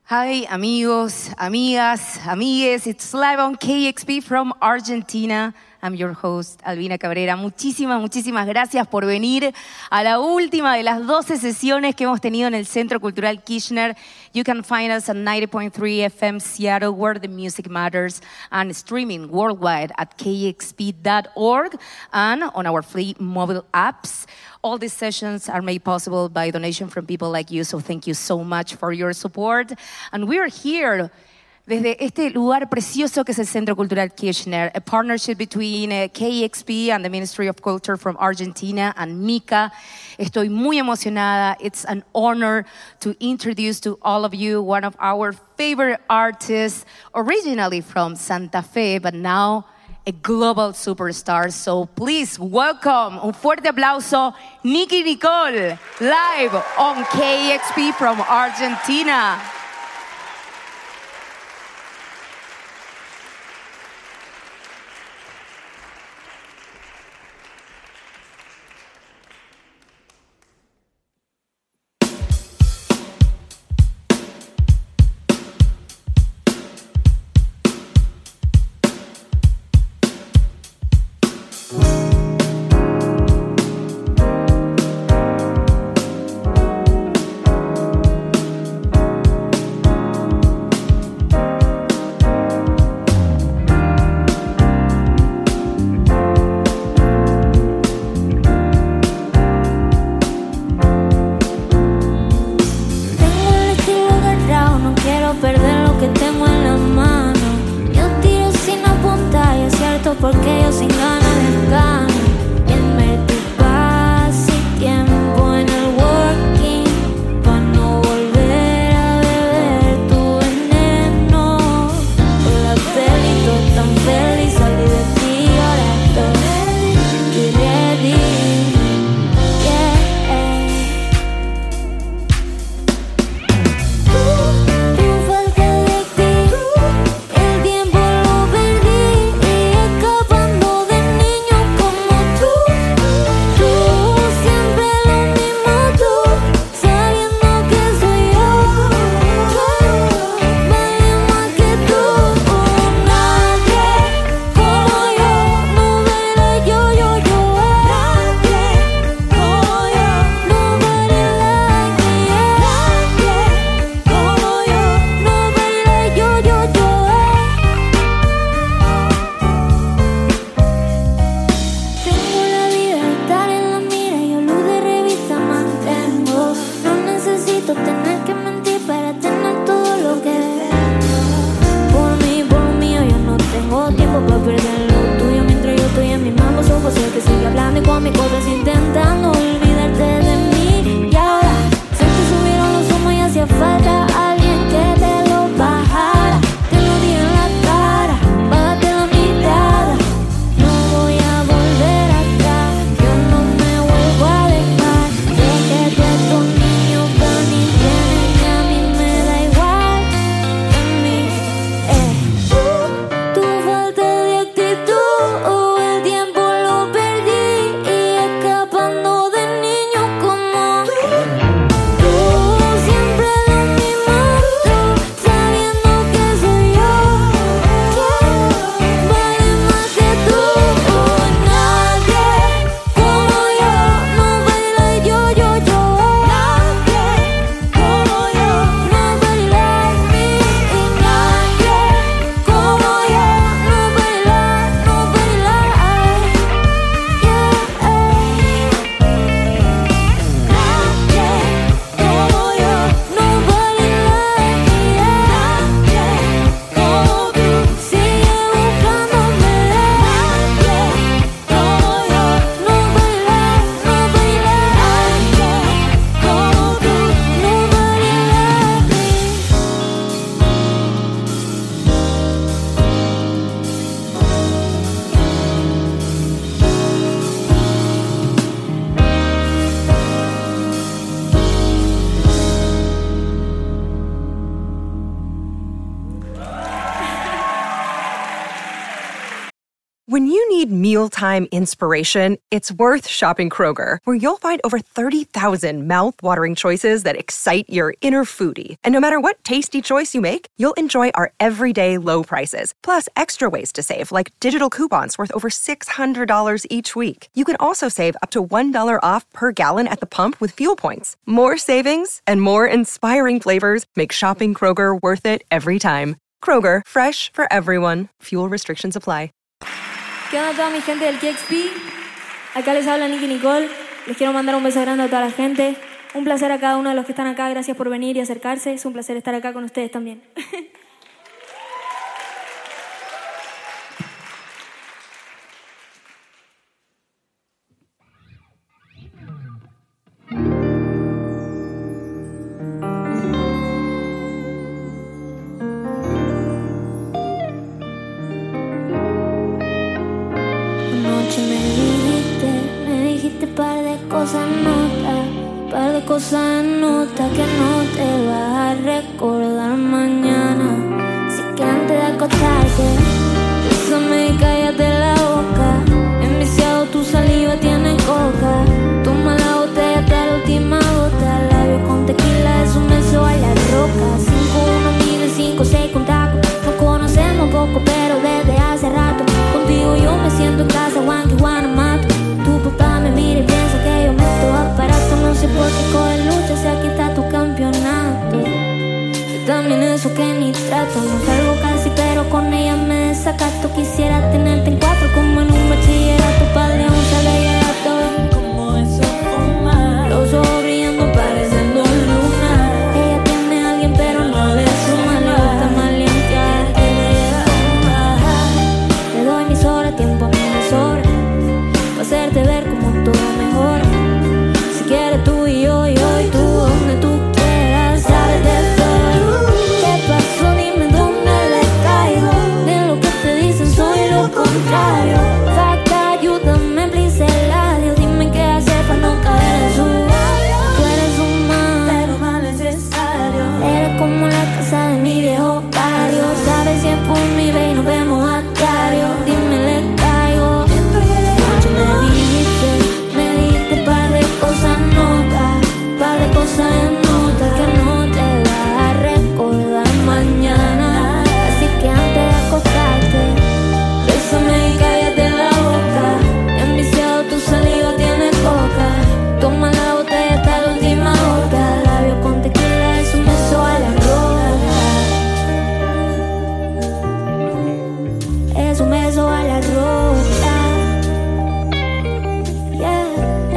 Hi, amigos, amigas, amigues. It's live on KEXP from Argentina. I'm your host, Albina Cabrera. Muchísimas gracias por venir a la última de las 12 sesiones que hemos tenido en el Centro Cultural Kirchner. You can find us at 90.3 FM Seattle, where the music matters, and streaming worldwide at kexp.org and on our free mobile apps. All these sessions are made possible by donation from people like you, so thank you so much for your support. And we are here desde este lugar precioso que es el Centro Cultural Kirchner, a partnership between KEXP and the Ministry of Culture from Argentina and MICA. Estoy muy emocionada. It's an honor to introduce to all of you one of our favorite artists, originally from Santa Fe, but now a global superstar. So please welcome, un fuerte aplauso, Nicki Nicole, live on KEXP from Argentina. Porque yo sin ganas de ganar. Invertir paz y tiempo en el working pa' no volver a beber tu veneno. Por la peli todo tan feliz, salí de ti y ahora estoy ready, Tu falta de ti, el tiempo lo perdí. Escapando de niño como When you need mealtime inspiration, it's worth shopping Kroger, where you'll find over 30,000 mouth-watering choices that excite your inner foodie. And no matter what tasty choice you make, you'll enjoy our everyday low prices, plus extra ways to save, like digital coupons worth over $600 each week. You can also save up to $1 off per gallon at the pump with fuel points. More savings and more inspiring flavors make shopping Kroger worth it every time. Kroger, fresh for everyone. Fuel restrictions apply. ¿Qué onda toda mi gente del KXP? Acá les habla Nicky Nicole. Les quiero mandar un beso grande a toda la gente. Un placer a cada uno de los que están acá. Gracias por venir y acercarse. Es un placer estar acá con ustedes también. Par de cosas en nota que no te vas a recordar mañana. Así que antes de acostarte, bésame y cállate la boca. Enviciado tu saliva tiene coca. Toma la botella hasta la última gota. Labios con tequila, es un beso a la roca. 5-1, mide 5-6 con taco. Nos conocemos poco, pero desde hace rato. Contigo yo me siento en casa, Juan Guanamato. Tu papá me mira y piensa que yo meto aparato. No sé por qué coge lucha, si aquí está tu campeonato. Yo también eso que ni trato. No salgo casi, pero con ella me desacato. Quisiera tenerte en 4 como en un bachillerato. Padre, un salegato. Como eso fuma. Los ojos brillando pareciendo luna. Ella tiene a alguien, pero no le suma. Le gusta maleantear. Le doy mis horas, tiempo a mí me sobra. Pa' hacerte ver como todo mejora. Si quieres tú y yo y tú donde tú quieras. Sabes de todo. ¿Qué pasó? Dime dónde le caigo. De lo que te dicen soy lo contrario. Faca, ayúdame, please, el adiós. Dime qué hacer para no caer en su labio. Tú eres un mal, pero más necesario. Eres como la casa de mi viejo barrio. Sabes si es por mi ve y nos vemos a diario. Dime le caigo. Mucho me dijiste par de cosas en nota que no te vas a recordar mañana. Así que antes de acostarte, bésame y cállate la boca. Enviciado tu saliva tiene coca. Toma la botella hasta la última gota. Labios con tequila, es un beso a la roca. Es un beso a la roca. Yeah,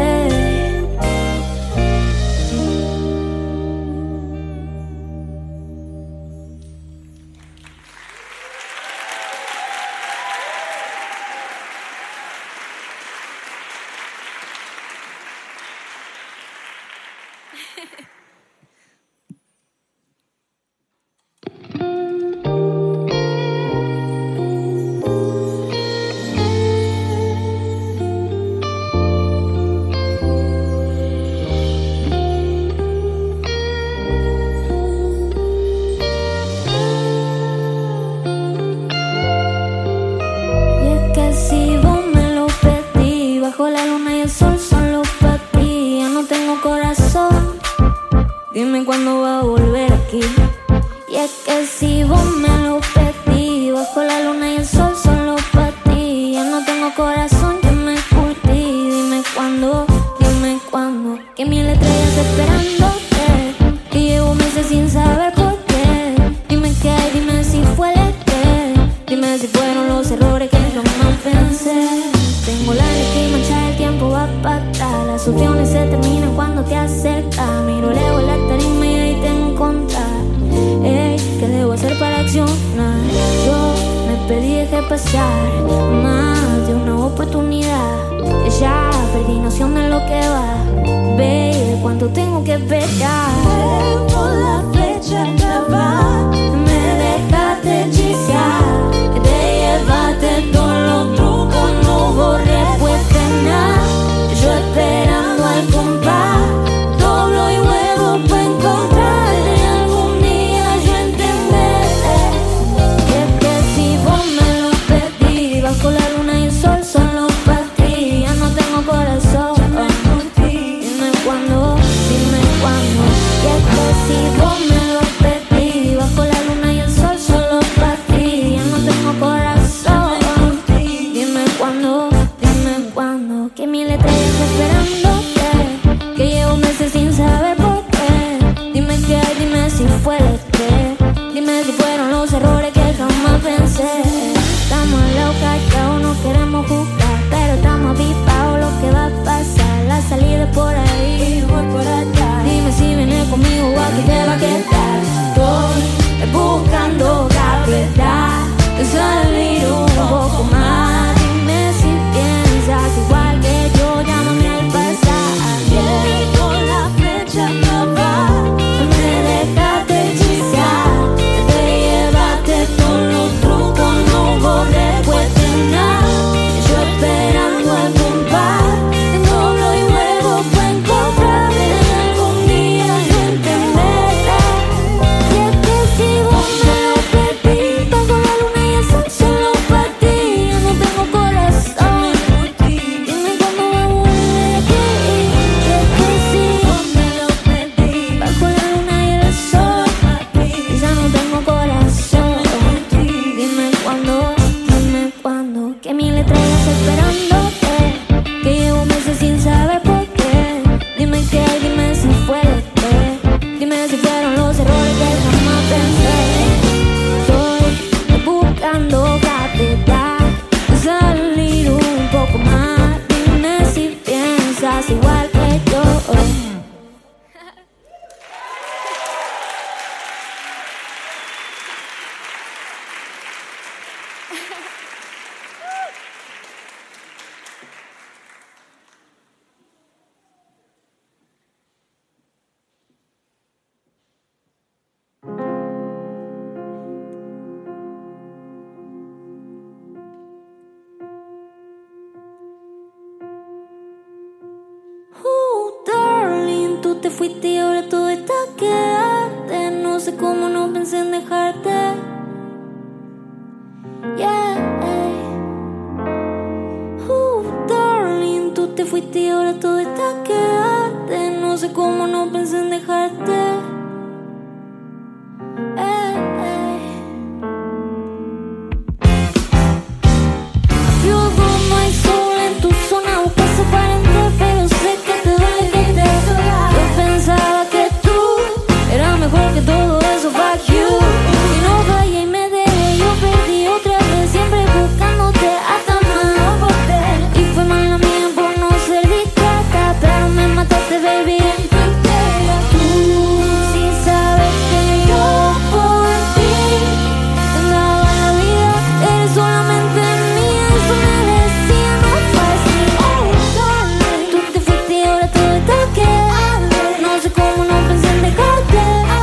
la luna y el sol solo para ti. Ya no tengo corazón. Dime cuándo va a volver aquí. Y es que si vos me lo pedí, bajo la luna y el sol solo para ti. Ya no tengo corazón, yo me curtí. Dime cuándo, que mil estrellas esperándote. Y llevo meses sin saber por qué. Dime qué, dime si fue el estrés. Dime si fueron los errores que yo no pensé. Tengo la leche y mancha, el tiempo va para atrás. Las opciones se terminan cuando te acercas. Miro lejos la tarima y ahí te encontrás. ¿Qué debo hacer para accionar? Yo me perdí, dejé pasar más de una oportunidad. Ya perdí noción de lo que va. Ve cuánto tengo que esperar. Por la flecha clava, me dejaste hechizar. Te llevaste todos los trucos, no borré pues nada. Yo esperando al compás, doblo y huevo para encontrarte. Algún día yo entenderé que si vos me lo pedís, bajo la luna y el queremos jugar, pero estamos avispados lo que va a pasar. La salida es por ahí, voy por allá. Dime si vienes conmigo o aquí te va a quedar. Estoy buscando gravedad, de salir un poco más. Dime si piensas igual que yo, llámame al pasar. Pierdo la flecha acaba, me dejaste hechizar. Te llevaste todos los trucos, no borré pues de nada. Yo esperando el compás, doblo y luego fue encontrarme. Algún día yo entenderé. Y es que si vos me lo pedís, bajo la luna y el sol solo para ti. Yo no tengo corazón, dime cuándo va a volver aquí. Y es que si vos me lo pedís, bajo la luna y el sol, ya no tengo corazón. Dime cuándo, que mi letra ya está esperándote, que llevo meses sin saber por qué. Dime qué, dime si fue el té, dime si fueron los errores que jamás pensé. Estoy buscando gravedad, salir un poco más. Dime si piensas igual que yo. Darling, tú te fuiste y ahora todo está que arde. No sé cómo no pensé en dejarte. Yeah. Darling, tú te fuiste y ahora todo está que arde. No sé cómo no pensé en dejarte. Luego no hay sol en tu zona, buscas aparente, pero sé que te duele que te. Yo pensaba que tú eras mejor que todo eso, fuck you. Y no fallé y me dejé, yo perdí otra vez, siempre buscándote hasta más. Y fue mala mía por no ser discreta, pero me mataste, baby. Tú sí sabes que yo por ti te daba la vida, eres solamente mía. Eso me decía no fácil. Tú te fuiste y ahora todo está que arde. No sé cómo no pensé en dejarte.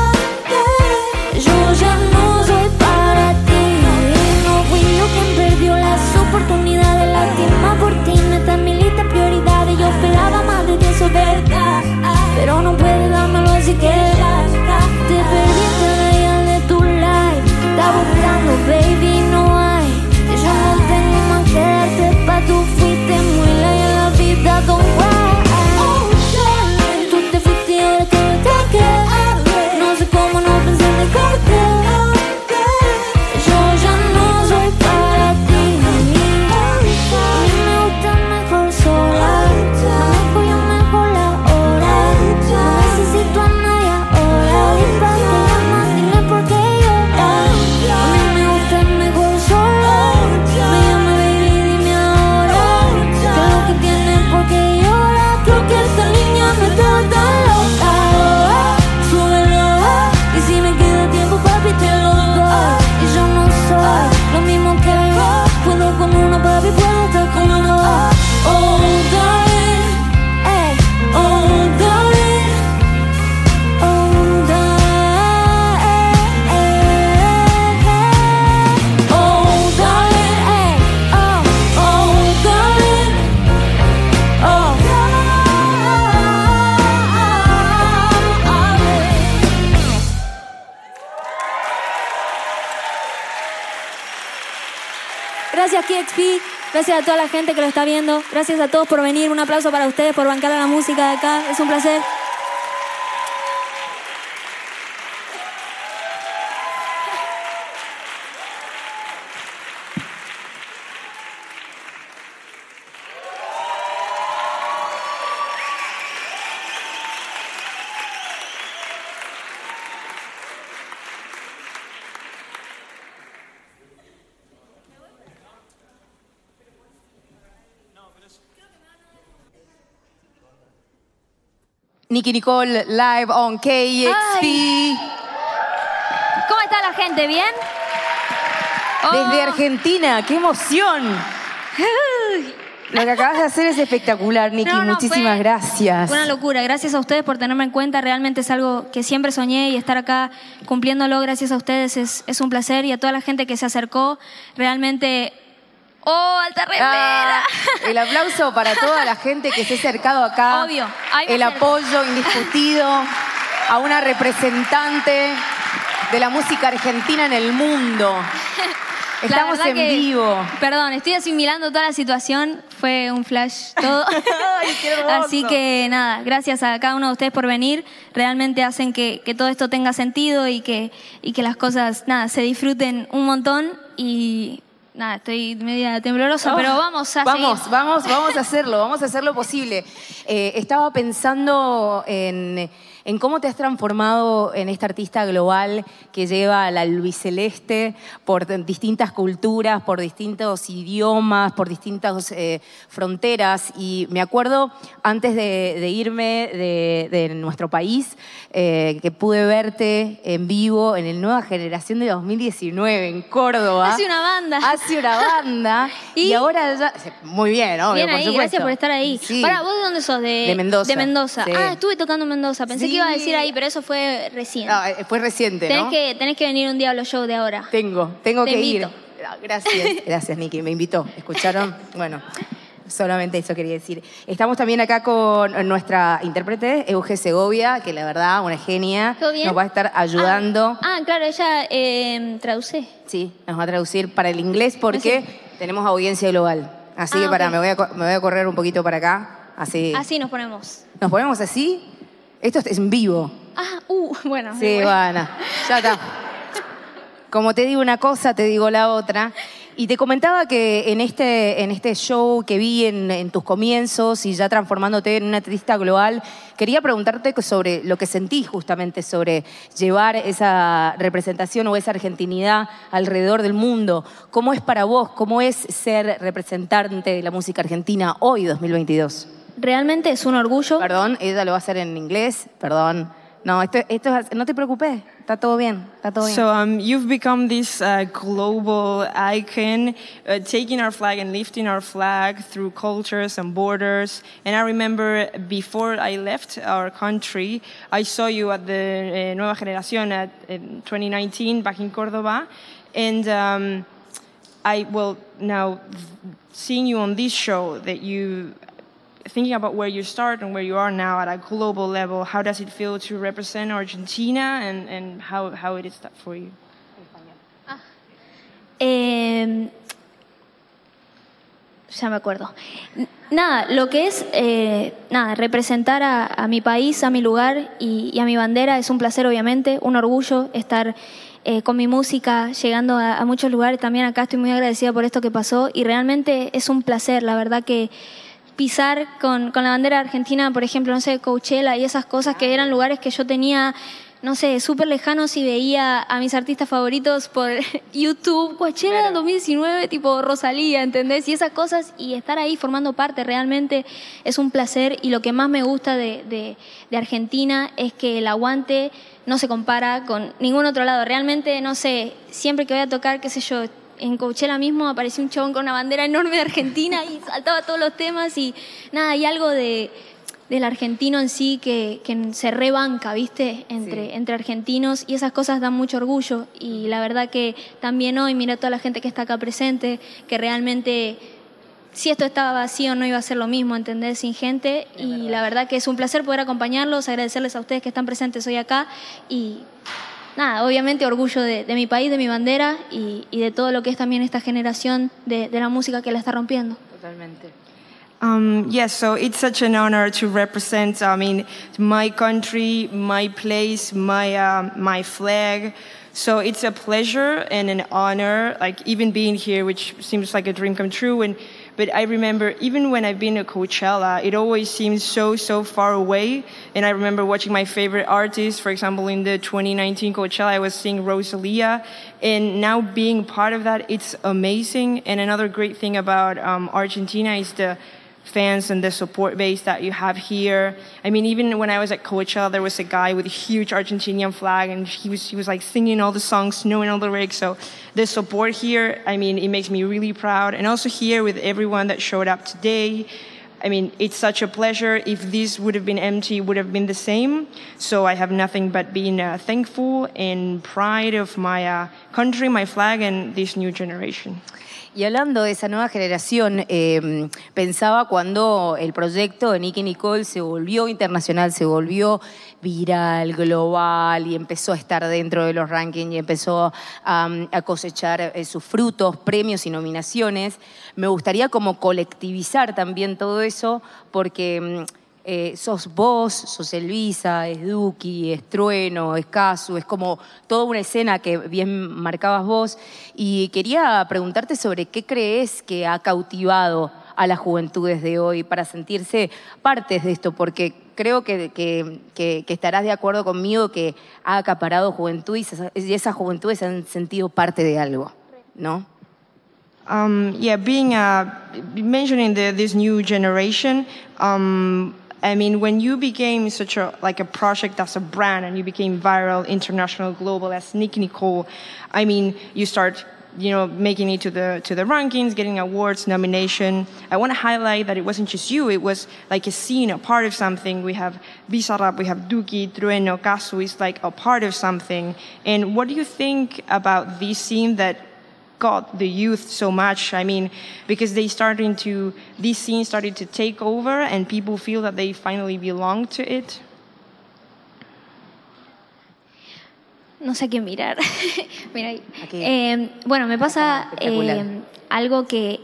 Yo ya no soy para ti. No fui yo quien perdió las oportunidades. Lástima por ti, no está en mi lista de prioridades. Yo esperaba más de ti, eso es verdad, pero no puedes dármelo así que te perdiste de ella de tu life. Está buscando, baby, no hay. Que yo no tengo más que darte pa' tú fuiste muy lejos en la vida, don't cry. Tú te fuiste y ahora todo está que arde. No sé cómo no pensé en dejarte. Yo ya no soy para ti. A mí me gusta mejor sola. Manejo yo mejor la hora. No necesito a nadie ahora. Dispara que llamas, dile por qué lloras. A mí me gusta mejor sola. Me llama baby, dime ahora qué es lo que tienes, por qué lloras. Creo que esta niña no está tan loca. Súbelo, y si me queda tiempo, papi, te lo doy. Y yo no soy lo mismo que vos. Puedo con uno, papi, puedo estar con dos. Oh, darling, oh, darling, oh, darling, oh, darling, oh, darling, oh, Gracias KXP, gracias a toda la gente que lo está viendo, gracias a todos por venir, un aplauso para ustedes por bancar a la música de acá, es un placer. Nicki Nicole live on KEXP. Ay. ¿Cómo está la gente? ¿Bien? Desde Argentina, ¡qué emoción! Lo que acabas de hacer es espectacular, Nicki. Muchísimas gracias. Fue una locura. Gracias a ustedes por tenerme en cuenta. Realmente es algo que siempre soñé y estar acá cumpliéndolo gracias a ustedes es un placer. Y a toda la gente que se acercó, realmente... ¡Oh, alta remera! El aplauso para toda la gente que se ha acercado acá. Obvio. El apoyo indiscutido a una representante de la música argentina en el mundo. Estamos en vivo. Perdón, estoy asimilando toda la situación. Fue un flash todo. Ay, qué hermoso. Así que nada, gracias a cada uno de ustedes por venir. Realmente hacen que todo esto tenga sentido y que las cosas se disfruten un montón. Y nada, estoy media temblorosa, pero vamos a seguir. Vamos a hacer lo posible. Estaba pensando en cómo te has transformado en esta artista global que lleva la albiceleste por distintas culturas, por distintos idiomas, por distintas fronteras. Y me acuerdo, antes de irme de nuestro país, que pude verte en vivo en el Nueva Generación de 2019 en Córdoba. Hace una banda. Y ahora ya... Muy bien, obvio, bien por ahí, supuesto. gracias por estar ahí. Sí. Pará, ¿vos de dónde sos? De Mendoza. De Mendoza. Sí. Ah, estuve tocando en Mendoza. Pensé que iba a decir ahí, pero eso fue recién. No, fue reciente, ¿no? Tenés que venir un día a los shows de ahora. Tengo Te que invito. ir. Gracias, Nicki, me invitó. ¿Escucharon? Bueno, solamente eso quería decir. Estamos también acá con nuestra intérprete, Euge Segovia, que la verdad, una genia. ¿Todo bien? Nos va a estar ayudando. Claro, ella traduce. Sí, nos va a traducir para el inglés porque tenemos audiencia global. Así que ok. me voy a correr un poquito para acá. Así nos ponemos. ¿Nos ponemos así? Esto es en vivo. Bueno. Sí, bueno, ya está. Como te digo una cosa, te digo la otra. Y te comentaba que en este show que vi en tus comienzos y ya transformándote en una artista global, quería preguntarte sobre lo que sentís justamente sobre llevar esa representación o esa argentinidad alrededor del mundo. ¿Cómo es para vos? ¿Cómo es ser representante de la música argentina hoy, 2022? Realmente es un orgullo. Perdón, ella lo va a hacer en inglés. Perdón. No, no te preocupes. Está todo bien. So you've become this global icon, taking our flag and lifting our flag through cultures and borders. And I remember before I left our country, I saw you at the Nueva Generación in 2019 back in Córdoba. And now seeing you on this show, that you thinking about where you start and where you are now at a global level, how does it feel to represent Argentina and how it is that for you? Ya me acuerdo. Nada, lo que es representar a mi país, a mi lugar y a mi bandera es un placer, obviamente, un orgullo estar con mi música llegando a muchos lugares. También acá estoy muy agradecida por esto que pasó y realmente es un placer, la verdad que pisar con la bandera argentina, por ejemplo, no sé, Coachella y esas cosas que eran lugares que yo tenía, no sé, súper lejanos y veía a mis artistas favoritos por YouTube, Coachella 2019, tipo Rosalía, ¿entendés? Y esas cosas, y estar ahí formando parte realmente es un placer. Y lo que más me gusta de Argentina es que el aguante no se compara con ningún otro lado. Realmente, no sé, siempre que voy a tocar, qué sé yo, en Coachella mismo apareció un chabón con una bandera enorme de Argentina y saltaba todos los temas y nada, hay algo del argentino en sí que se rebanca, ¿viste? Entre argentinos, y esas cosas dan mucho orgullo. Y la verdad que también hoy, mira toda la gente que está acá presente, que realmente si esto estaba vacío no iba a ser lo mismo, ¿entendés? Sin gente. Y la verdad que es un placer poder acompañarlos, agradecerles a ustedes que están presentes hoy acá y nada, obviamente orgullo de mi país, de mi bandera y de todo lo que es también esta generación de la música que la está rompiendo. Totalmente. Yes, so it's such an honor to represent, my country, my place, my flag. So it's a pleasure and an honor, like even being here, which seems like a dream come true. But I remember even when I've been to Coachella, it always seems so far away. And I remember watching my favorite artists, for example, in the 2019 Coachella, I was seeing Rosalía. And now being part of that, it's amazing. And another great thing about Argentina is the fans and the support base that you have here. I mean, even when I was at Coachella, there was a guy with a huge Argentinian flag, and he was like singing all the songs, knowing all the lyrics. So the support here, I mean, it makes me really proud. And also here with everyone that showed up today, I mean, it's such a pleasure. If this would have been empty, it would have been the same. So I have nothing but being thankful and pride of my country, my flag, and this new generation. Y hablando de esa nueva generación, pensaba cuando el proyecto de Nicki Nicole se volvió internacional, se volvió viral, global, y empezó a estar dentro de los rankings y empezó a cosechar sus frutos, premios y nominaciones. Me gustaría como colectivizar también todo eso, porque sos vos, sos Elvisa, es Duki, es Trueno, es Casu, es como toda una escena que bien marcabas vos. Y quería preguntarte sobre qué crees que ha cautivado a las juventudes de hoy para sentirse partes de esto, porque creo que estarás de acuerdo conmigo que ha acaparado juventud y esas juventudes se han sentido parte de algo, ¿no? Mentioning this new generation, I mean, when you became such a project as a brand and you became viral, international, global as Nicki Nicole, I mean, you start, making it to the rankings, getting awards, nomination. I want to highlight that it wasn't just you, it was like a scene, a part of something. We have Bizarrap, we have Duki, Trueno, Casu is like a part of something. And what do you think about this scene that got the youth so much? I mean, because this scene started to take over and people feel that they finally belong to it. No sé a quién mirar. Mira ahí. Bueno, me pasa algo que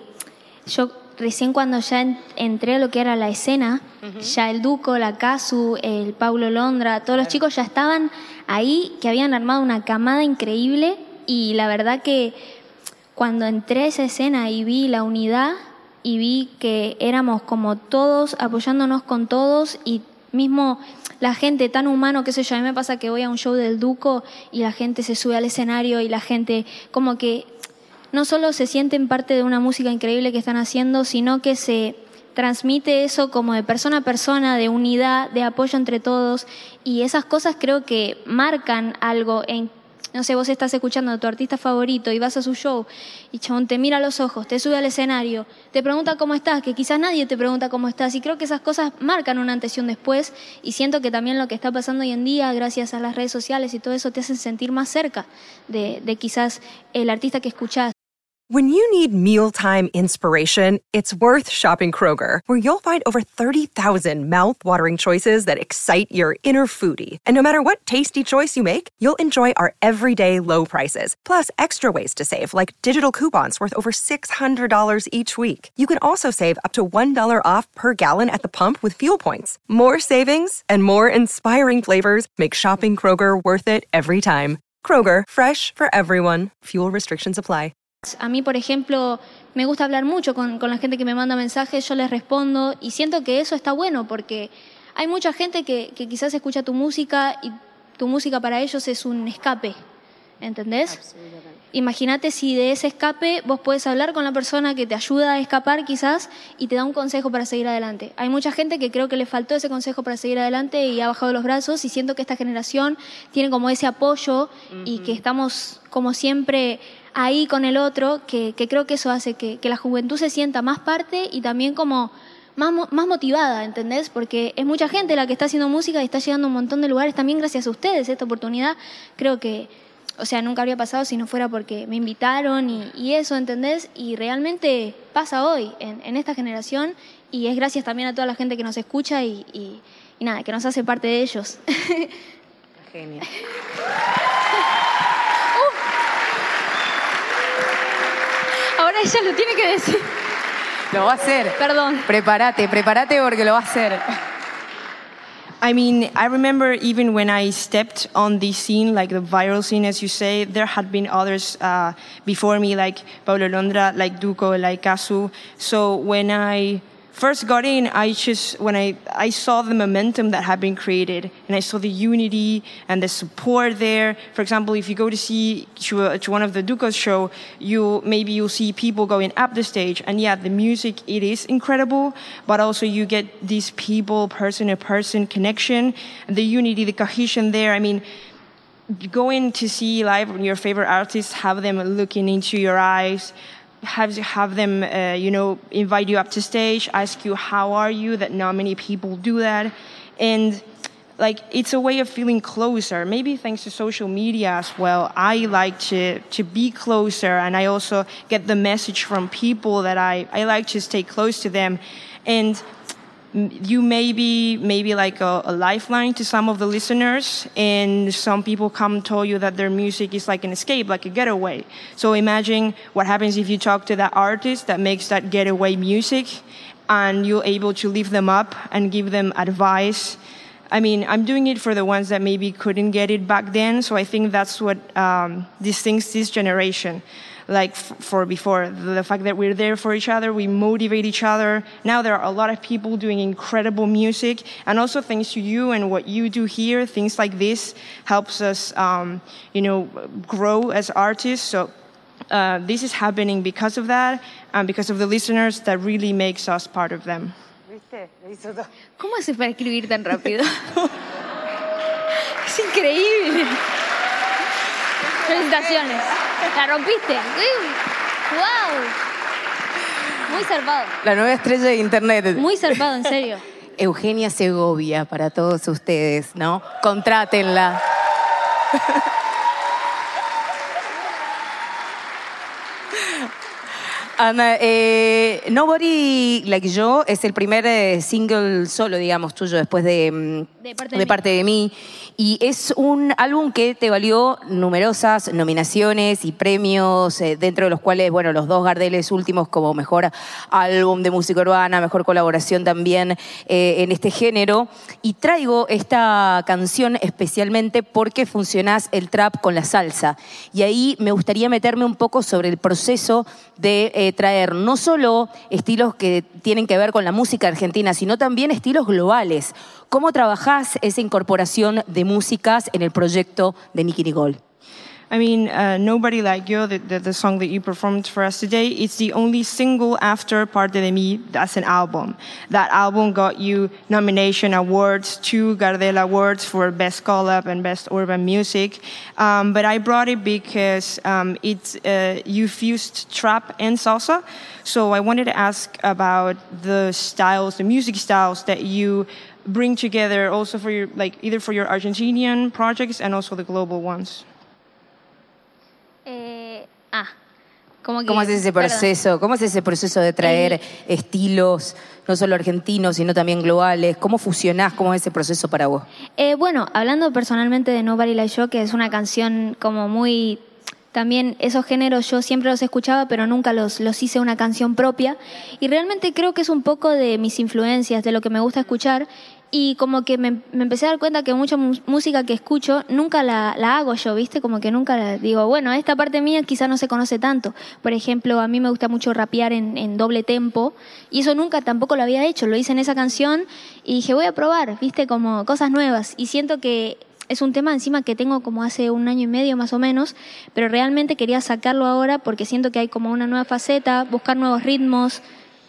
yo recién cuando ya entré a lo que era la escena, ya el Duco, la Casu, el Paulo Londra, todos los chicos ya estaban ahí, que habían armado una camada increíble, y la verdad que cuando entré a esa escena y vi la unidad y vi que éramos como todos apoyándonos con todos, y mismo la gente tan humano, qué sé yo, a mí me pasa que voy a un show del Duco y la gente se sube al escenario y la gente como que no solo se sienten parte de una música increíble que están haciendo, sino que se transmite eso como de persona a persona, de unidad, de apoyo entre todos, y esas cosas creo que marcan algo en. No sé, vos estás escuchando a tu artista favorito y vas a su show y chabón te mira a los ojos, te sube al escenario, te pregunta cómo estás, que quizás nadie te pregunta cómo estás, y creo que esas cosas marcan un antes y un después, y siento que también lo que está pasando hoy en día, gracias a las redes sociales y todo eso, te hacen sentir más cerca de quizás el artista que escuchás. When you need mealtime inspiration, it's worth shopping Kroger, where you'll find over 30,000 mouth-watering choices that excite your inner foodie. And no matter what tasty choice you make, you'll enjoy our everyday low prices, plus extra ways to save, like digital coupons worth over $600 each week. You can also save up to $1 off per gallon at the pump with fuel points. More savings and more inspiring flavors make shopping Kroger worth it every time. Kroger, fresh for everyone. Fuel restrictions apply. A mí, por ejemplo, me gusta hablar mucho con la gente que me manda mensajes, yo les respondo, y siento que eso está bueno porque hay mucha gente que quizás escucha tu música y tu música para ellos es un escape, ¿entendés? Absolutamente. Imagínate si de ese escape vos podés hablar con la persona que te ayuda a escapar quizás y te da un consejo para seguir adelante. Hay mucha gente que creo que le faltó ese consejo para seguir adelante y ha bajado los brazos, y siento que esta generación tiene como ese apoyo y que estamos como siempre ahí con el otro, que creo que eso hace que la juventud se sienta más parte y también como más motivada, ¿entendés? Porque es mucha gente la que está haciendo música y está llegando a un montón de lugares también gracias a ustedes. Esta oportunidad creo que, o sea, nunca habría pasado si no fuera porque me invitaron y eso, ¿entendés? Y realmente pasa hoy en esta generación, y es gracias también a toda la gente que nos escucha y nada, que nos hace parte de ellos. Genial. Ahora ella lo tiene que decir. Lo va a hacer. Perdón. Prepárate porque lo va a hacer. I mean, I remember even when I stepped on this scene, like the viral scene, as you say, there had been others before me, like Paulo Londra, like Duco, like Casu. So when I first got in, when I saw the momentum that had been created, and I saw the unity and the support there. For example, if you go to see to one of the Ducos show, you'll see people going up the stage, and yeah, the music, it is incredible, but also you get these people, person-to-person connection, and the unity, the cohesion there. I mean, going to see live your favorite artists, have them looking into your eyes, have them, invite you up to stage, ask you how are you. That not many people do that, and like it's a way of feeling closer. Maybe thanks to social media as well. I like to be closer, and I also get the message from people that I like to stay close to them, and you may be like a lifeline to some of the listeners, and some people come tell you that their music is like an escape, like a getaway. So imagine what happens if you talk to that artist that makes that getaway music, and you're able to lift them up and give them advice. I mean, I'm doing it for the ones that maybe couldn't get it back then, so I think that's what distinguishes this generation. Like for before, the fact that we're there for each other, we motivate each other. Now there are a lot of people doing incredible music, and also thanks to you and what you do here, things like this helps us, grow as artists. So this is happening because of that, and because of the listeners that really makes us part of them. ¿Cómo haces para escribir tan rápido? Es increíble. Felicitaciones. La rompiste. ¡Wow! Muy zarpado. La nueva estrella de internet. Muy zarpado, en serio. Eugenia Segovia, para todos ustedes, ¿no? Contrátenla. Nobody Like You es el primer single solo, digamos, tuyo después de parte de mí. Y es un álbum que te valió numerosas nominaciones y premios, dentro de los cuales, bueno, los 2 Gardeles últimos como mejor álbum de música urbana, mejor colaboración también en este género. Y traigo esta canción especialmente porque funcionás el trap con la salsa. Y ahí me gustaría meterme un poco sobre el proceso de traer no solo estilos que tienen que ver con la música argentina, sino también estilos globales. ¿Cómo trabajás esa incorporación de músicas en el proyecto de Nicki Nicole? I mean, Nobody Like You, the song that you performed for us today, it's the only single after Parte de Mí that's an album. That album got you nomination awards, 2 Gardel Awards for Best Collab and Best Urban Music. But I brought it because you fused trap and salsa. So I wanted to ask about the styles, the music styles that you bring together also for your, like, either for your Argentinian projects and also the global ones. ¿Cómo es ese proceso? ¿Cómo es ese proceso de traer estilos no solo argentinos, sino también globales? ¿Cómo fusionás? ¿Cómo es ese proceso para vos? Bueno, hablando personalmente de Nobody Like You, que es una canción como muy... También esos géneros yo siempre los escuchaba, pero nunca los hice una canción propia. Y realmente creo que es un poco de mis influencias, de lo que me gusta escuchar. Y como que me empecé a dar cuenta que mucha música que escucho nunca la hago yo, ¿viste? Como que nunca digo, bueno, esta parte mía quizá no se conoce tanto. Por ejemplo, a mí me gusta mucho rapear en doble tempo, y eso nunca tampoco lo había hecho. Lo hice en esa canción y dije, voy a probar, ¿viste? Como cosas nuevas. Y siento que es un tema encima que tengo como hace 1 año y medio más o menos, pero realmente quería sacarlo ahora porque siento que hay como una nueva faceta, buscar nuevos ritmos.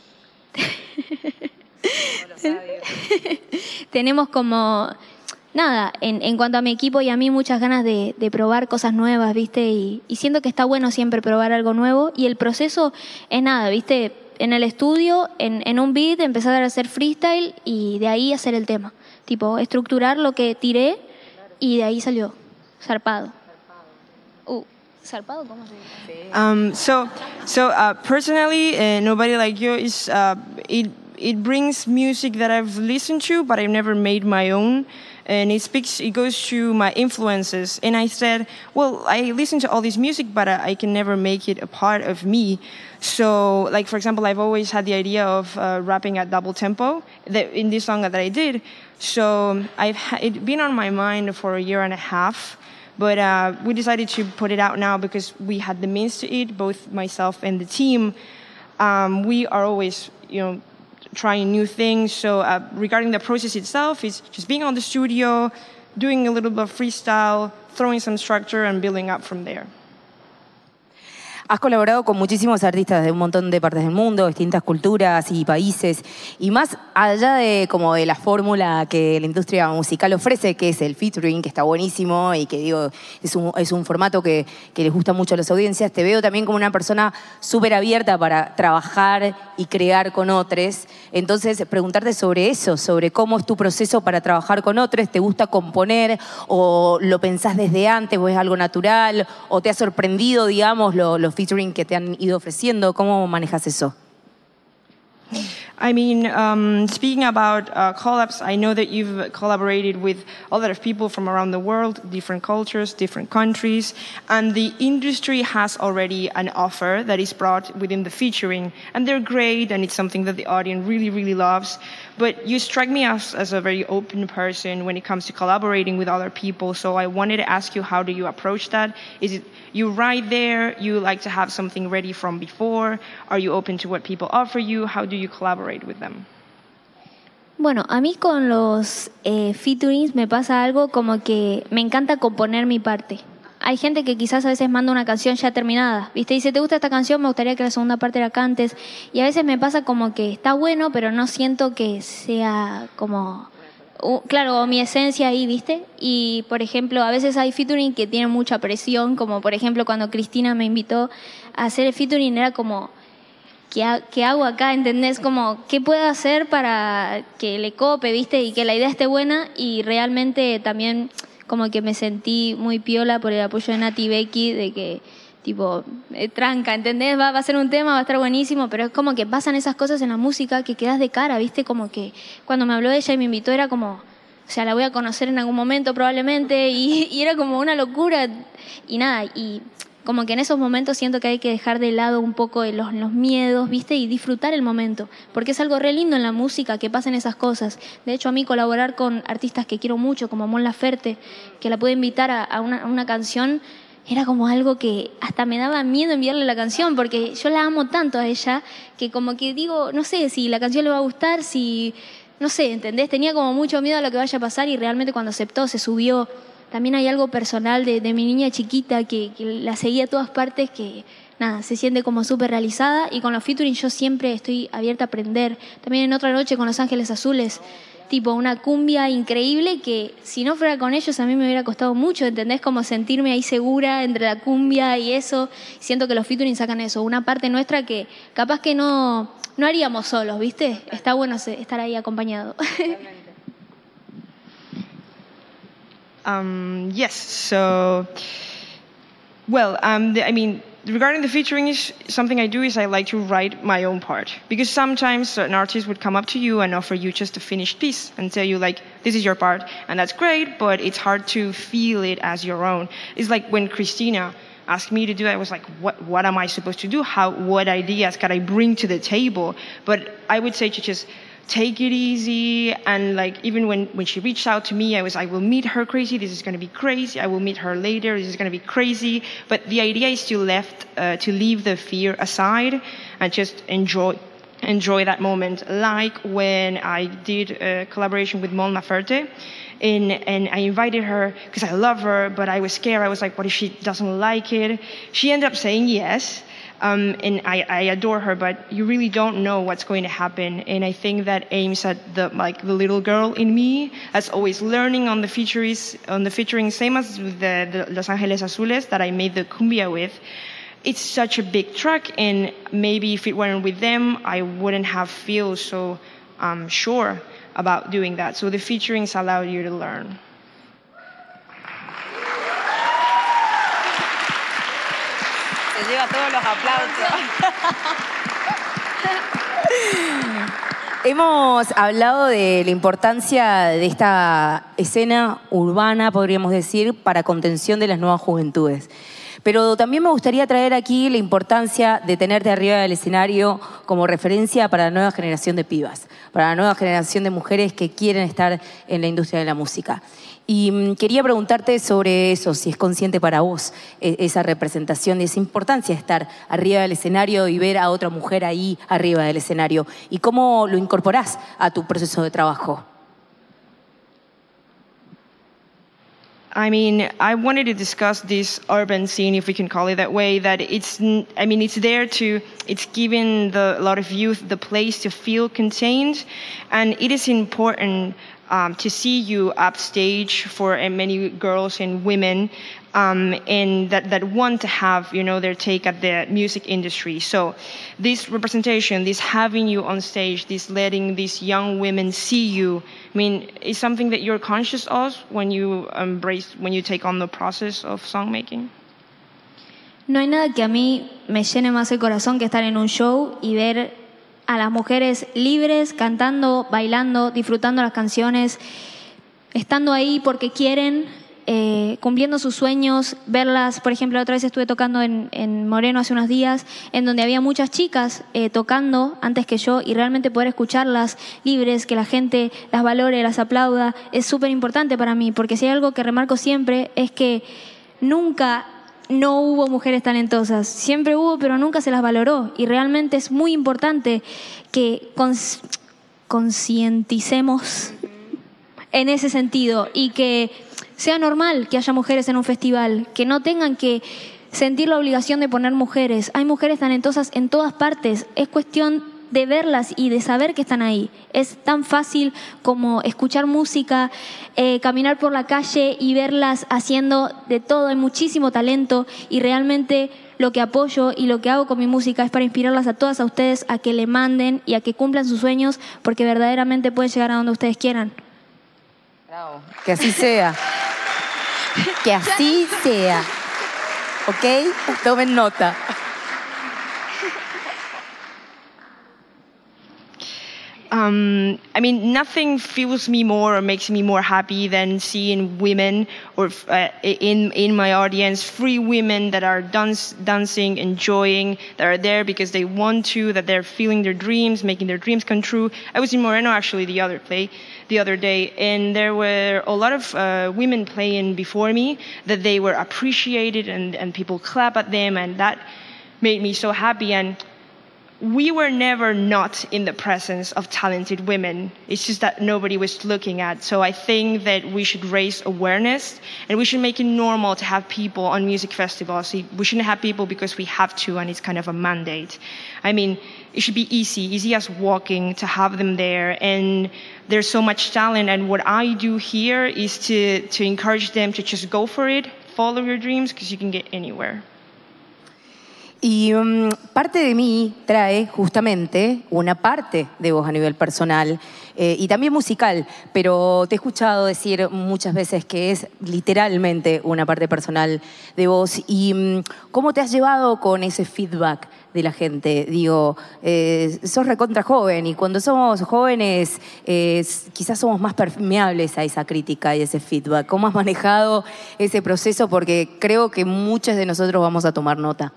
Tenemos como, nada, en cuanto a mi equipo y a mí, muchas ganas de probar cosas nuevas, ¿viste? Y siento que está bueno siempre probar algo nuevo. Y el proceso es nada, ¿viste? En el estudio, en un beat, empezar a hacer freestyle y de ahí hacer el tema. Tipo, estructurar lo que tiré y de ahí salió. Zarpado. ¿Zarpado? ¿Cómo se dice? Personally, Nobody Like You is... It brings music that I've listened to, but I've never made my own. And it goes to my influences. And I said, well, I listen to all this music, but I can never make it a part of me. So, like, for example, I've always had the idea of rapping at double tempo in this song that I did. So it's been on my mind for 1.5 years. But we decided to put it out now because we had the means to it, both myself and the team. We are always, trying new things. So regarding the process itself, it's just being on the studio, doing a little bit of freestyle, throwing some structure and building up from there. Has colaborado con muchísimos artistas de un montón de partes del mundo, distintas culturas y países, y más allá de como de la fórmula que la industria musical ofrece, que es el featuring, que está buenísimo y que digo es un formato que les gusta mucho a las audiencias, te veo también como una persona súper abierta para trabajar y crear con otros. Entonces, preguntarte sobre eso, sobre cómo es tu proceso para trabajar con otros. ¿Te gusta componer o lo pensás desde antes o es algo natural o te ha sorprendido, digamos, los featuring que te han ido ofreciendo? ¿Cómo manejas eso? I mean, speaking about collabs, I know that you've collaborated with a lot of people from around the world, different cultures, different countries, and the industry has already an offer that is brought within the featuring, and they're great, and it's something that the audience really, really loves. But you strike me as a very open person when it comes to collaborating with other people, so I wanted to ask you, how do you approach that? Is it you right there, you like to have something ready from before? Are you open to what people offer you? How do you collaborate with them? Bueno, a mí con los featurings me pasa algo como que me encanta componer mi parte. Hay gente que quizás a veces manda una canción ya terminada, ¿viste? Dice, ¿te gusta esta canción? Me gustaría que la segunda parte la cantes. Y a veces me pasa como que está bueno, pero no siento que sea como... claro, mi esencia ahí, ¿viste? Y, por ejemplo, a veces hay featuring que tienen mucha presión, como por ejemplo cuando Cristina me invitó a hacer el featuring, era como... ¿Qué hago acá? ¿Entendés? Como, ¿qué puedo hacer para que le cope, viste? Y que la idea esté buena. Y realmente también como que me sentí muy piola por el apoyo de Nati y Becky, de que, tipo, tranca, ¿entendés? Va a ser un tema, va a estar buenísimo, pero es como que pasan esas cosas en la música que quedas de cara, viste? Como que cuando me habló de ella y me invitó era como... O sea, la voy a conocer en algún momento probablemente. Y era como una locura. Y nada, y... Como que en esos momentos siento que hay que dejar de lado un poco los miedos, ¿viste? Y disfrutar el momento. Porque es algo re lindo en la música que pasen esas cosas. De hecho, a mí colaborar con artistas que quiero mucho, como Mon Laferte, que la pude invitar a una canción, era como algo que hasta me daba miedo enviarle la canción, porque yo la amo tanto a ella, que como que digo, no sé si la canción le va a gustar, si... No sé, ¿entendés? Tenía como mucho miedo a lo que vaya a pasar y realmente cuando aceptó, se subió... También hay algo personal de mi niña chiquita que la seguía a todas partes, que nada, se siente como súper realizada. Y con los featuring yo siempre estoy abierta a aprender. También en Otra Noche con Los Ángeles Azules, tipo una cumbia increíble que si no fuera con ellos a mí me hubiera costado mucho, ¿entendés? Como sentirme ahí segura entre la cumbia y eso. Siento que los featuring sacan eso, una parte nuestra que capaz que no haríamos solos, ¿viste? Está bueno estar ahí acompañado. Yes, so, well, I mean, regarding the featuring, something I do is I like to write my own part. Because sometimes an artist would come up to you and offer you just a finished piece and tell you, like, this is your part, and that's great, but it's hard to feel it as your own. It's like when Christina asked me to do it, I was like, what am I supposed to do? What ideas can I bring to the table? But I would say to just take it easy, and like even when she reached out to me, I will meet her crazy, this is going to be crazy, I will meet her later, this is going to be crazy, but the idea is to leave the fear aside and just enjoy that moment, like when I did a collaboration with Mon Laferte. And I invited her because I love her, but I was scared. I was like, what if she doesn't like it? She ended up saying yes. And I adore her, but you really don't know what's going to happen. And I think that aims at the little girl in me that's always learning on the featuring, same as with the Los Ángeles Azules that I made the cumbia with. It's such a big track, and maybe if it weren't with them, I wouldn't have feel so sure about doing that. So the featurings allow you to learn. Lleva todos los aplausos. Hemos hablado de la importancia de esta escena urbana, podríamos decir, para contención de las nuevas juventudes. Pero también me gustaría traer aquí la importancia de tenerte arriba del escenario como referencia para la nueva generación de pibas, para la nueva generación de mujeres que quieren estar en la industria de la música. Y quería preguntarte sobre eso, si es consciente para vos esa representación y esa importancia de estar arriba del escenario y ver a otra mujer ahí arriba del escenario. ¿Y cómo lo incorporás a tu proceso de trabajo? I mean, I wanted to discuss this urban scene, if we can call it that way, that it's there it's giving a lot of youth the place to feel contained, and it is important to see you upstage for many girls and women, and that want to have, their take at the music industry. So this representation, this having you on stage, this letting these young women see you, I mean, is something that you're conscious of when you take on the process of songmaking? No hay nada que a mí me llene más el corazón que estar en un show y ver a las mujeres libres, cantando, bailando, disfrutando las canciones, estando ahí porque quieren, cumpliendo sus sueños, verlas. Por ejemplo, otra vez estuve tocando en Moreno hace unos días, en donde había muchas chicas tocando antes que yo, y realmente poder escucharlas libres, que la gente las valore, las aplauda, es súper importante para mí, porque si hay algo que remarco siempre es que nunca no hubo mujeres talentosas, siempre hubo, pero nunca se las valoró, y realmente es muy importante que concienticemos en ese sentido y que sea normal que haya mujeres en un festival, que no tengan que sentir la obligación de poner mujeres. Hay mujeres talentosas en todas partes, es cuestión de verlas y de saber que están ahí. Es tan fácil como escuchar música, caminar por la calle y verlas haciendo de todo. Hay muchísimo talento, y realmente lo que apoyo y lo que hago con mi música es para inspirarlas a todas a ustedes a que le manden y a que cumplan sus sueños, porque verdaderamente pueden llegar a donde ustedes quieran. Bravo. Que así sea. Que así sea. ¿Ok? Tomen nota. I mean, nothing fuels me more or makes me more happy than seeing women or in my audience, free women that are dancing, enjoying, that are there because they want to, that they're feeling their dreams, making their dreams come true. I was in Moreno actually the other day, and there were a lot of women playing before me that they were appreciated, and people clap at them, and that made me so happy. And we were never not in the presence of talented women. It's just that nobody was looking at. So I think that we should raise awareness, and we should make it normal to have people on music festivals. We shouldn't have people because we have to, and it's kind of a mandate. I mean, it should be easy as walking, to have them there. And there's so much talent, and what I do here is to encourage them to just go for it, follow your dreams, because you can get anywhere. Y parte de mí trae justamente una parte de vos a nivel personal y también musical, pero te he escuchado decir muchas veces que es literalmente una parte personal de vos. ¿Y cómo te has llevado con ese feedback de la gente? Digo, sos recontra joven, y cuando somos jóvenes quizás somos más permeables a esa crítica y ese feedback. ¿Cómo has manejado ese proceso? Porque creo que muchos de nosotros vamos a tomar nota.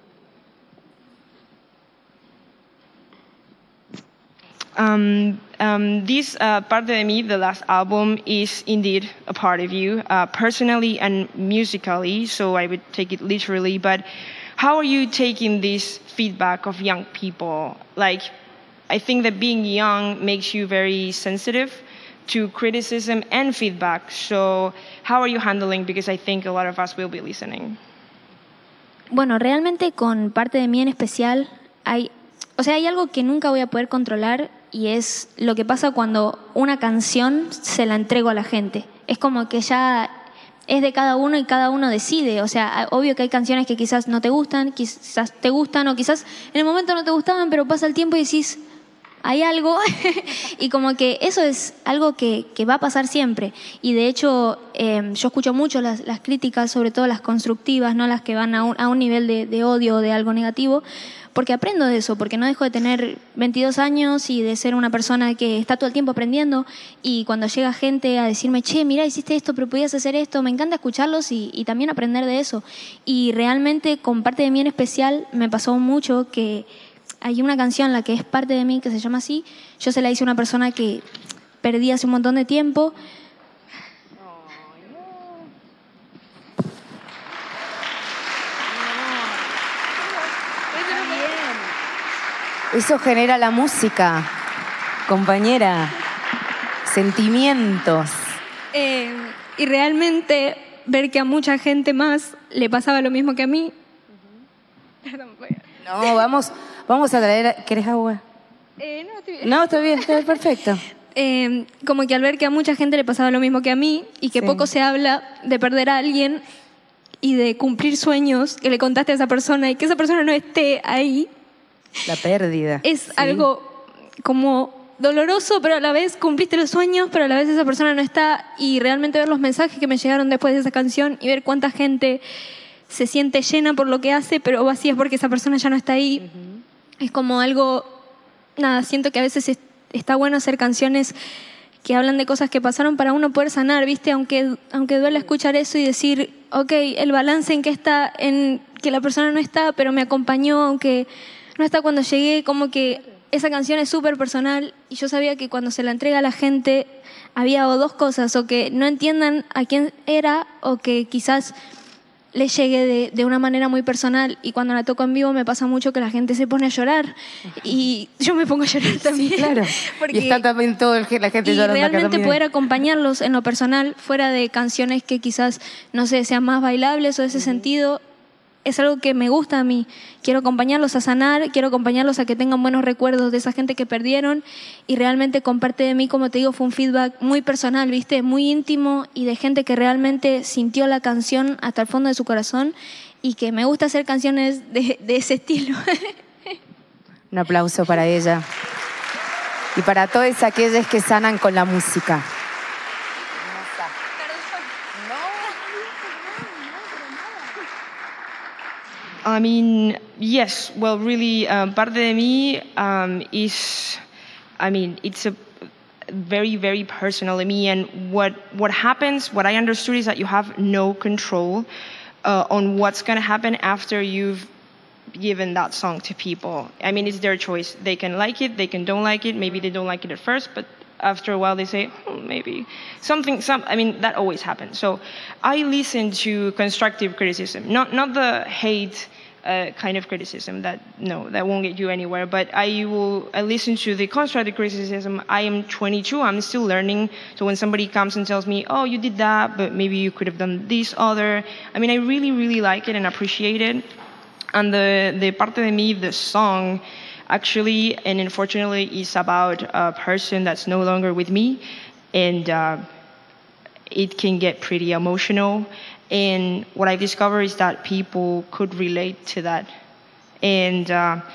This Parte de Mí, the last album, is indeed a part of you, personally and musically, so I would take it literally. But how are you taking this feedback of young people? Like, I think that being young makes you very sensitive to criticism and feedback. So how are you handling? Because I think a lot of us will be listening. Bueno, realmente con Parte de Mí en especial hay algo que nunca voy a poder controlar, y es lo que pasa cuando una canción se la entrego a la gente. Es como que ya es de cada uno y cada uno decide. O sea, obvio que hay canciones que quizás no te gustan, quizás te gustan, o quizás en el momento no te gustaban, pero pasa el tiempo y decís, hay algo. Y como que eso es algo que va a pasar siempre. Y de hecho, yo escucho mucho las críticas, sobre todo las constructivas, no las que van a un nivel de odio o de algo negativo, porque aprendo de eso, porque no dejo de tener 22 años y de ser una persona que está todo el tiempo aprendiendo, y cuando llega gente a decirme, che, mira, hiciste esto, pero podías hacer esto, me encanta escucharlos y también aprender de eso. Y realmente con Parte de Mí en especial me pasó mucho que hay una canción, la que es Parte de Mí, que se llama así, yo se la hice a una persona que perdí hace un montón de tiempo. Eso genera la música, compañera. Sentimientos. Y realmente ver que a mucha gente más le pasaba lo mismo que a mí. Perdón, No, vamos a traer... ¿Querés agua? no, estoy bien. No, está bien, perfecto. Como que al ver que a mucha gente le pasaba lo mismo que a mí y que Sí. poco se habla de perder a alguien y de cumplir sueños que le contaste a esa persona y que esa persona no esté ahí, La pérdida. es Sí. algo como doloroso, pero a la vez cumpliste los sueños, pero a la vez esa persona no está. Y realmente ver los mensajes que me llegaron después de esa canción y ver cuánta gente se siente llena por lo que hace, pero vacía porque esa persona ya no está ahí, es como algo... Nada, siento que a veces está bueno hacer canciones que hablan de cosas que pasaron para uno poder sanar, ¿viste? Aunque duele escuchar eso y decir, ok, el balance en que está, en que la persona no está, pero me acompañó, aunque no está cuando llegué, como que esa canción es súper personal y yo sabía que cuando se la entrega a la gente había o dos cosas, o que no entiendan a quién era o que quizás le llegue de una manera muy personal, y cuando la toco en vivo me pasa mucho que la gente se pone a llorar y yo me pongo a llorar también. Sí, claro. Porque, y está también la gente y llorando acá realmente también. poder acompañarlos en lo personal, fuera de canciones que quizás, no sé, sean más bailables o de ese sentido, es algo que me gusta a mí. Quiero acompañarlos a sanar, quiero acompañarlos a que tengan buenos recuerdos de esa gente que perdieron, y realmente con parte de mí, como te digo, fue un feedback muy personal, ¿viste? Muy íntimo y de gente que realmente sintió la canción hasta el fondo de su corazón y que me gusta hacer canciones de ese estilo. Un aplauso para ella. Y para todas aquellas que sanan con la música. I mean, yes. Well, really, parte de mí is, I mean, it's a very, very personal to me. And what happens, what I understood is that you have no control on what's going to happen after you've given that song to people. I mean, it's their choice. They can like it, they can don't like it. Maybe they don't like it at first, but after a while they say, maybe I mean, that always happens. So I listen to constructive criticism, not the hate kind of criticism that won't get you anywhere, but I listen to the constructive criticism. I am 22, I'm still learning. So when somebody comes and tells me, oh, you did that, but maybe you could have done this other, I mean, I really, really like it and appreciate it. And the parte de mí, the song, actually, and unfortunately, is about a person that's no longer with me, and it can get pretty emotional. And what I've discovered is that people could relate to that, and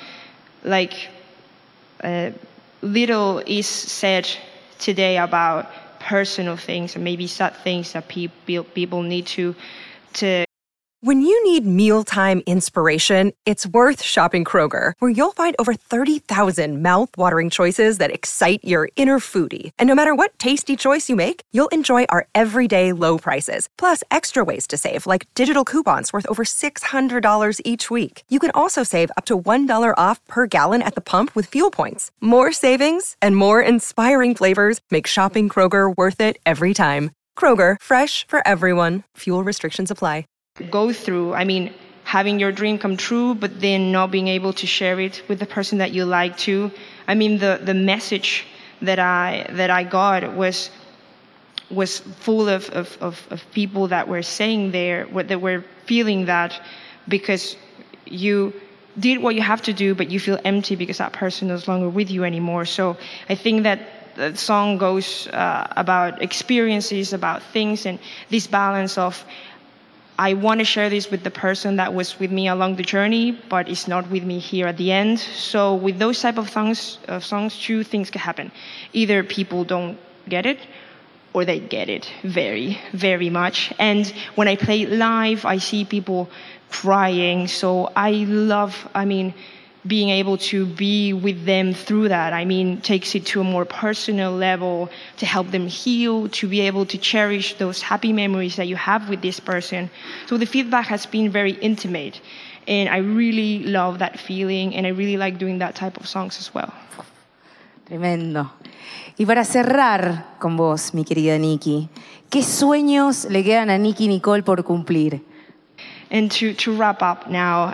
little is said today about personal things and maybe sad things that people need to. When you need mealtime inspiration, it's worth shopping Kroger, where you'll find over 30,000 mouth-watering choices that excite your inner foodie. And no matter what tasty choice you make, you'll enjoy our everyday low prices, plus extra ways to save, like digital coupons worth over $600 each week. You can also save up to $1 off per gallon at the pump with fuel points. More savings and more inspiring flavors make shopping Kroger worth it every time. Kroger, fresh for everyone. Fuel restrictions apply. Go through, I mean, having your dream come true, but then not being able to share it with the person that you like to. I mean, the message that I got was full of people that were saying that were feeling that because you did what you have to do, but you feel empty because that person is no longer with you anymore. So I think that the song goes about experiences, about things, and this balance of I want to share this with the person that was with me along the journey, but is not with me here at the end. So with those type of songs, two things can happen. Either people don't get it, or they get it very, very much. And when I play it live, I see people crying. So I love, being able to be with them through that. I mean, takes it to a more personal level to help them heal, to be able to cherish those happy memories that you have with this person. So the feedback has been very intimate, and I really love that feeling, and I really like doing that type of songs as well. Tremendo. Y para cerrar con vos, mi querida Nikki, ¿qué sueños le quedan a Nikki Nicole por cumplir? And to wrap up now,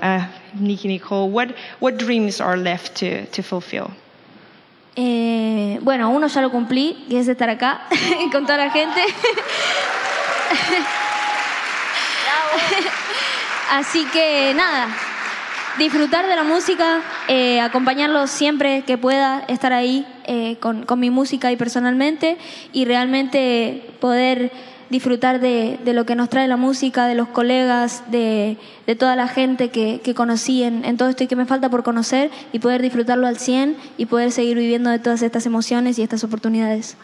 Nicki Nicole, what dreams are left to fulfill? Bueno, uno ya lo cumplí, que es estar acá con toda la gente. Así que nada, disfrutar de la música, acompañarlos siempre que pueda, estar ahí con mi música y personalmente, y realmente poder disfrutar de lo que nos trae la música, de los colegas, de toda la gente que conocí en todo esto y que me falta por conocer, y poder disfrutarlo al 100 y poder seguir viviendo de todas estas emociones y estas oportunidades.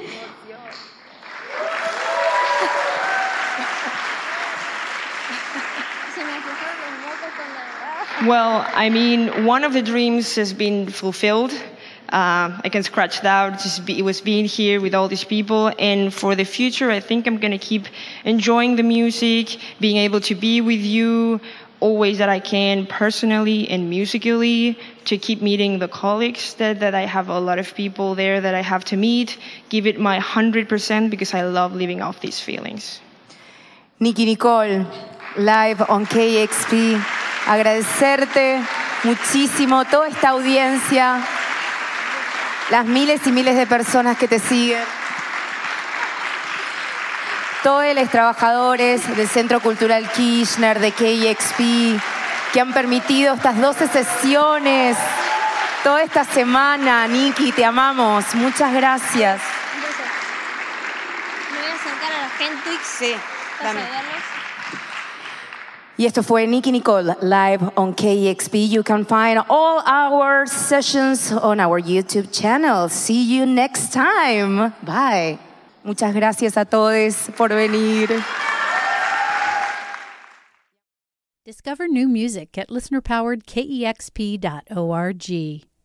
Well, I mean, one of the dreams has been fulfilled. I can scratch that out. It was being here with all these people. And for the future, I think I'm going to keep enjoying the music, being able to be with you always that I can, personally and musically, to keep meeting the colleagues that I have a lot of people there that I have to meet, give it my 100% because I love living off these feelings. Nicki Nicole, live on KEXP. Agradecerte muchísimo, toda esta audiencia, las miles y miles de personas que te siguen, todos los trabajadores del Centro Cultural Kirchner, de KEXP, que han permitido estas 12 sesiones toda esta semana. Nicki, te amamos. Muchas gracias. Me voy a acercar a la gente. Sí, dame. Y esto fue Nicki Nicole live on KEXP. You can find all our sessions on our YouTube channel. See you next time. Bye. Muchas gracias a todos por venir. Discover new music at listener-powered KEXP.org.